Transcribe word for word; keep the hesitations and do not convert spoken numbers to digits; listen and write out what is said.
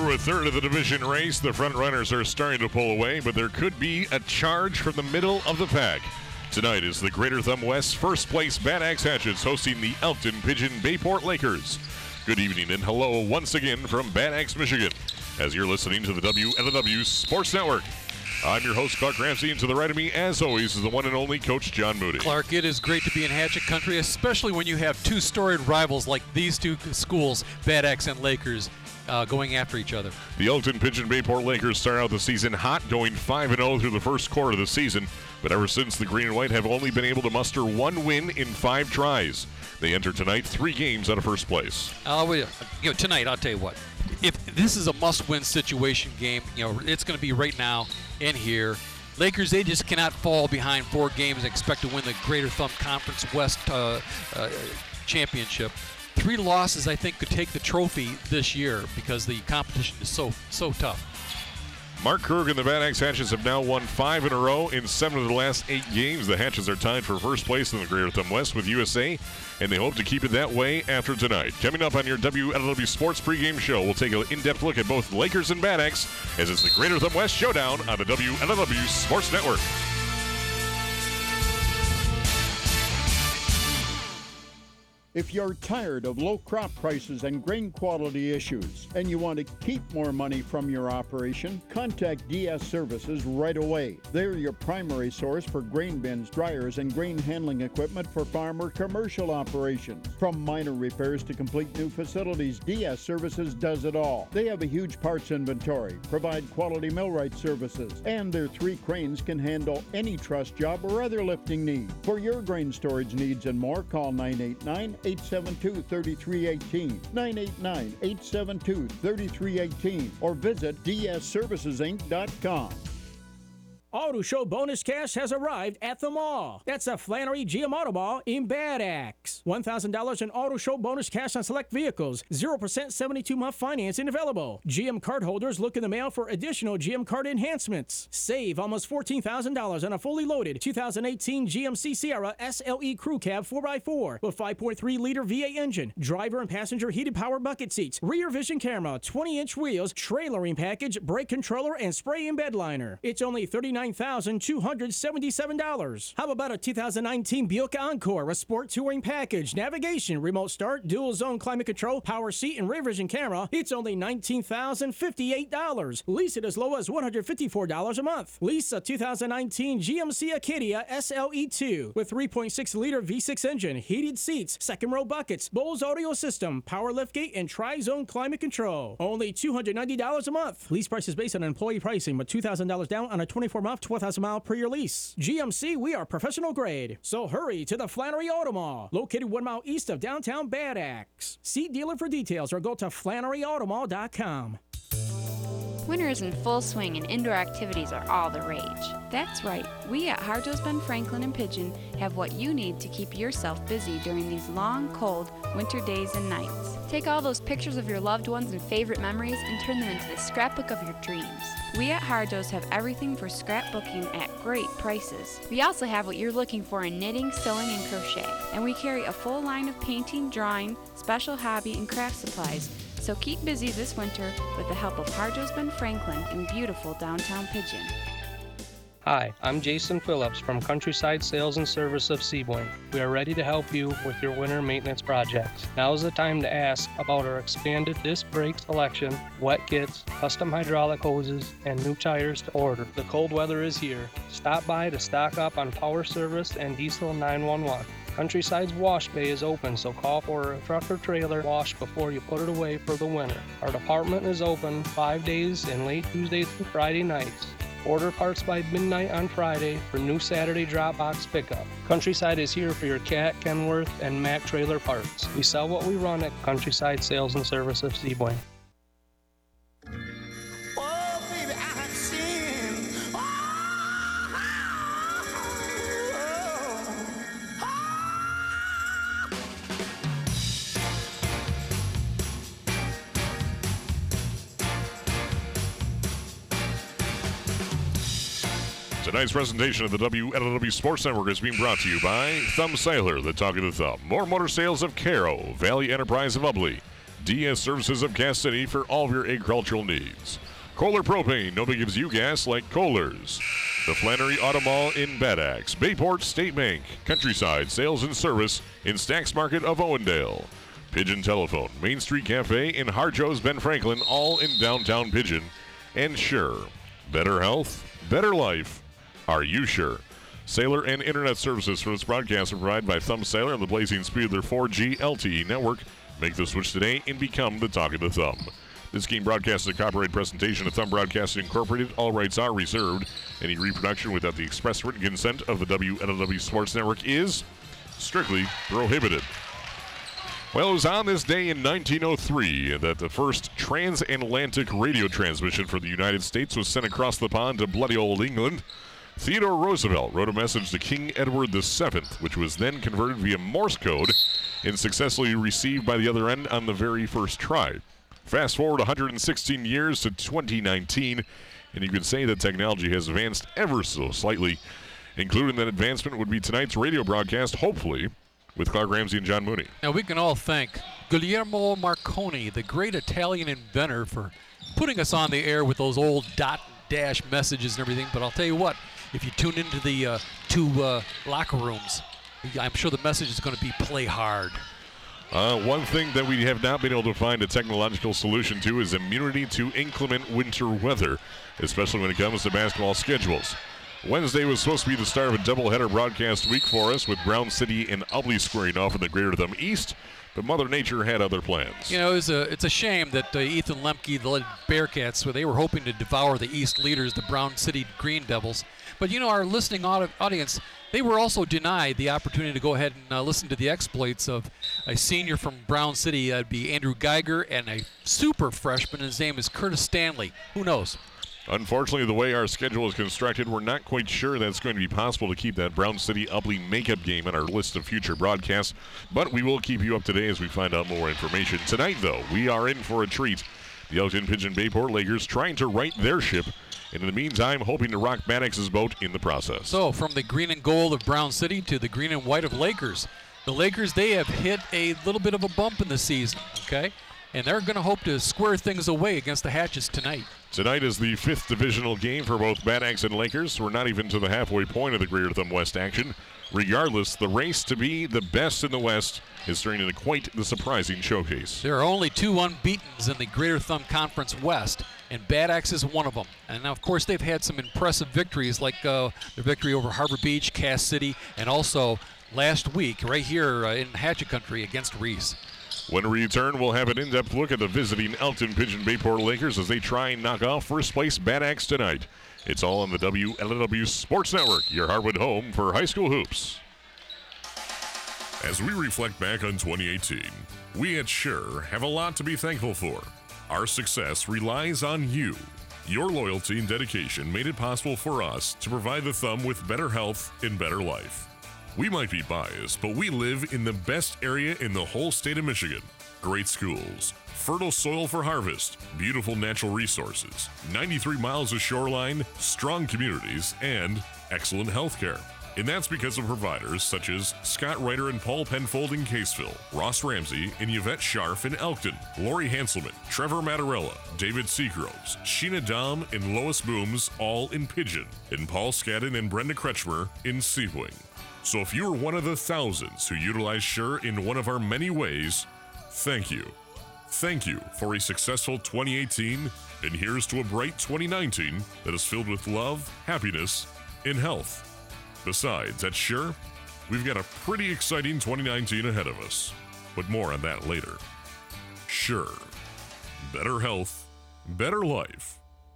Through a third of the division race, the front runners are starting to pull away, but there could be a charge from the middle of the pack. Tonight is the Greater Thumb West first place Bad Axe Hatchets hosting the Elkton Pigeon Bayport Lakers. Good evening and hello once again from Bad Axe, Michigan, as you're listening to the W L W Sports Network. I'm your host, Clark Ramsey, and to the right of me, as always, is the one and only Coach John Moody. Clark, it is great to be in Hatchet Country, especially when you have two storied rivals like these two schools, Bad Axe and Lakers, uh, going after each other. The Elkton Pigeon Bayport Lakers start out the season hot, going five and oh through the first quarter of the season, but ever since the Green and White have only been able to muster one win in five tries. They enter tonight three games out of first place. Uh, we, you know, tonight, I'll tell you what. If this is a must-win situation game, you know, it's going to be right now in here. Lakers, they just cannot fall behind four games and expect to win the Greater Thumb Conference West uh, uh, championship. Three losses, I think, could take the trophy this year because the competition is so so tough. Mark Krug and the Bad Axe Hatchets have now won five in a row in seven of the last eight games. The Hatchets are tied for first place in the Greater Thumb West with U S A, and they hope to keep it that way after tonight. Coming up on your W L W Sports pregame show, we'll take an in-depth look at both Lakers and Bad Axe as it's the Greater Thumb West Showdown on the W L W Sports Network. If you're tired of low crop prices and grain quality issues and you want to keep more money from your operation, contact D S Services right away. They're your primary source for grain bins, dryers, and grain handling equipment for farm or commercial operations. From minor repairs to complete new facilities, D S Services does it all. They have a huge parts inventory, provide quality millwright services, and their three cranes can handle any truss job or other lifting need. For your grain storage needs and more, call nine eight nine, eight seven two, three three one eight, nine eight nine, eight seven two, three three one eight, or visit d s services inc dot com. Auto Show Bonus Cash has arrived at the mall. That's a Flannery G M Auto Mall in Bad Axe. one thousand dollars in Auto Show Bonus Cash on select vehicles. zero percent seventy-two month financing available. G M card holders look in the mail for additional G M card enhancements. Save almost fourteen thousand dollars on a fully loaded two thousand eighteen G M C Sierra S L E Crew Cab four by four with five point three liter V eight engine, driver and passenger heated power bucket seats, rear vision camera, twenty inch wheels, trailering package, brake controller, and spray and bed liner. It's only thirty-nine thousand two hundred seventy-seven dollars. How about a two thousand nineteen Buick Encore, a sport touring package, navigation, remote start, dual zone climate control, power seat, and rear vision camera? It's only nineteen thousand fifty-eight dollars. Lease it as low as one hundred fifty-four dollars a month. Lease a two thousand nineteen G M C Acadia S L E two with three point six liter V six engine, heated seats, second row buckets, Bose audio system, power liftgate, and tri-zone climate control. Only two hundred ninety dollars a month. Lease price is based on employee pricing, but two thousand dollars down on a twenty-four month, twelve thousand mile per year lease. G M C, we are professional grade. So hurry to the Flannery Auto Mall, located one mile east of downtown Bad Axe. See dealer for details or go to flannery auto mall dot com. Winter is in full swing and indoor activities are all the rage. That's right, we at Harjo's Ben Franklin and Pigeon have what you need to keep yourself busy during these long, cold winter days and nights. Take all those pictures of your loved ones and favorite memories and turn them into the scrapbook of your dreams. We at Harjo's have everything for scrapbooking at great prices. We also have what you're looking for in knitting, sewing, and crochet. And we carry a full line of painting, drawing, special hobby, and craft supplies. So keep busy this winter with the help of Harjo's Ben Franklin in beautiful downtown Pigeon. Hi, I'm Jason Phillips from Countryside Sales and Service of Seaboyne. We are ready to help you with your winter maintenance projects. Now is the time to ask about our expanded disc brake selection, wet kits, custom hydraulic hoses, and new tires to order. The cold weather is here. Stop by to stock up on power service and diesel nine one one. Countryside's wash bay is open, so call for a truck or trailer wash before you put it away for the winter. Our department is open five days and late Tuesday through Friday nights. Order parts by midnight on Friday for new Saturday drop box pickup. Countryside is here for your Cat, Kenworth, and Mack trailer parts. We sell what we run at Countryside Sales and Service of Seaboyne. Tonight's presentation of the W L W Sports Network is being brought to you by Thumb Sailor, the Talk of the Thumb, More Motor Sales of Caro, Valley Enterprise of Ubly, D S Services of Cass City for all of your agricultural needs. Kohler Propane, nobody gives you gas like Kohler's. The Flannery Auto Mall in Bad Axe. Bayport State Bank, Countryside Sales and Service in Stacks Market of Owendale. Pigeon Telephone, Main Street Cafe in Harjo's Ben Franklin, all in downtown Pigeon. And sure, better health, better life. Are you sure? Sailor and Internet services for this broadcast are provided by Thumb Sailor and the blazing speed of their four G L T E network. Make the switch today and become the talk of the Thumb. This game broadcast is a copyright presentation of Thumb Broadcasting Incorporated. All rights are reserved. Any reproduction without the express written consent of the W L W Sports Network is strictly prohibited. Well, it was on this day in nineteen oh three that the first transatlantic radio transmission for the United States was sent across the pond to bloody old England. Theodore Roosevelt wrote a message to King Edward the Seventh, which was then converted via Morse code and successfully received by the other end on the very first try. Fast forward one hundred sixteen years to twenty nineteen, and you can say that technology has advanced ever so slightly. Including that advancement would be tonight's radio broadcast, hopefully, with Clark Ramsey and John Mooney. Now, we can all thank Guglielmo Marconi, the great Italian inventor, for putting us on the air with those old dot dash messages and everything. But I'll tell you what, if you tune into the uh, two uh, locker rooms, I'm sure the message is going to be play hard. Uh, one thing that we have not been able to find a technological solution to is immunity to inclement winter weather, especially when it comes to basketball schedules. Wednesday was supposed to be the start of a doubleheader broadcast week for us, with Brown City and Ubly squaring off in the Greater Thumb East, but Mother Nature had other plans. You know, it's a, it's a shame that uh, Ethan Lemke, the Bearcats, so they were hoping to devour the East leaders, the Brown City Green Devils. But, you know, our listening audience, they were also denied the opportunity to go ahead and uh, listen to the exploits of a senior from Brown City. That'd be Andrew Geiger, and a super freshman. His name is Curtis Stanley. Who knows? Unfortunately, the way our schedule is constructed, we're not quite sure that it's going to be possible to keep that Brown City Ubly makeup game on our list of future broadcasts, but we will keep you up to date as we find out more information. Tonight, though, we are in for a treat. The Elkton Pigeon Bayport Lakers trying to right their ship, and in the meantime, hoping to rock Bad Axe's boat in the process. So, from the green and gold of Brown City to the green and white of Lakers, the Lakers, they have hit a little bit of a bump in the season, okay? And they're going to hope to square things away against the Hatches tonight. Tonight is the fifth divisional game for both Bad Axe and Lakers. We're not even to the halfway point of the Greater Thumb West action. Regardless, the race to be the best in the West is turning into quite the surprising showcase. There are only two unbeatens in the Greater Thumb Conference West, and Bad Axe is one of them. And now, of course, they've had some impressive victories, like uh, their victory over Harbor Beach, Cass City, and also last week right here uh, in Hatchet Country against Reese. When we return, we'll have an in-depth look at the visiting Elkton Pigeon Bayport Lakers as they try and knock off first place Bad Axe tonight. It's all on the W L W Sports Network, your Hardwood home for high school hoops. As we reflect back on twenty eighteen, we at Sure have a lot to be thankful for. Our success relies on you. Your loyalty and dedication made it possible for us to provide the Thumb with better health and better life. We might be biased, but we live in the best area in the whole state of Michigan. Great schools, fertile soil for harvest, beautiful natural resources, ninety-three miles of shoreline, strong communities, and excellent health care. And that's because of providers such as Scott Ryder and Paul Penfold in Caseville, Ross Ramsey and Yvette Scharf in Elkton, Lori Hanselman, Trevor Mattarella, David Seagroves, Sheena Dom and Lois Booms, all in Pigeon, and Paul Skadden and Brenda Kretschmer in Sebring. So if you're one of the thousands who utilize Sure in one of our many ways, thank you. Thank you for a successful twenty eighteen, and here's to a bright twenty nineteen that is filled with love, happiness, and health. Besides, at Sure, we've got a pretty exciting twenty nineteen ahead of us, but more on that later. Sure. Better health, better life.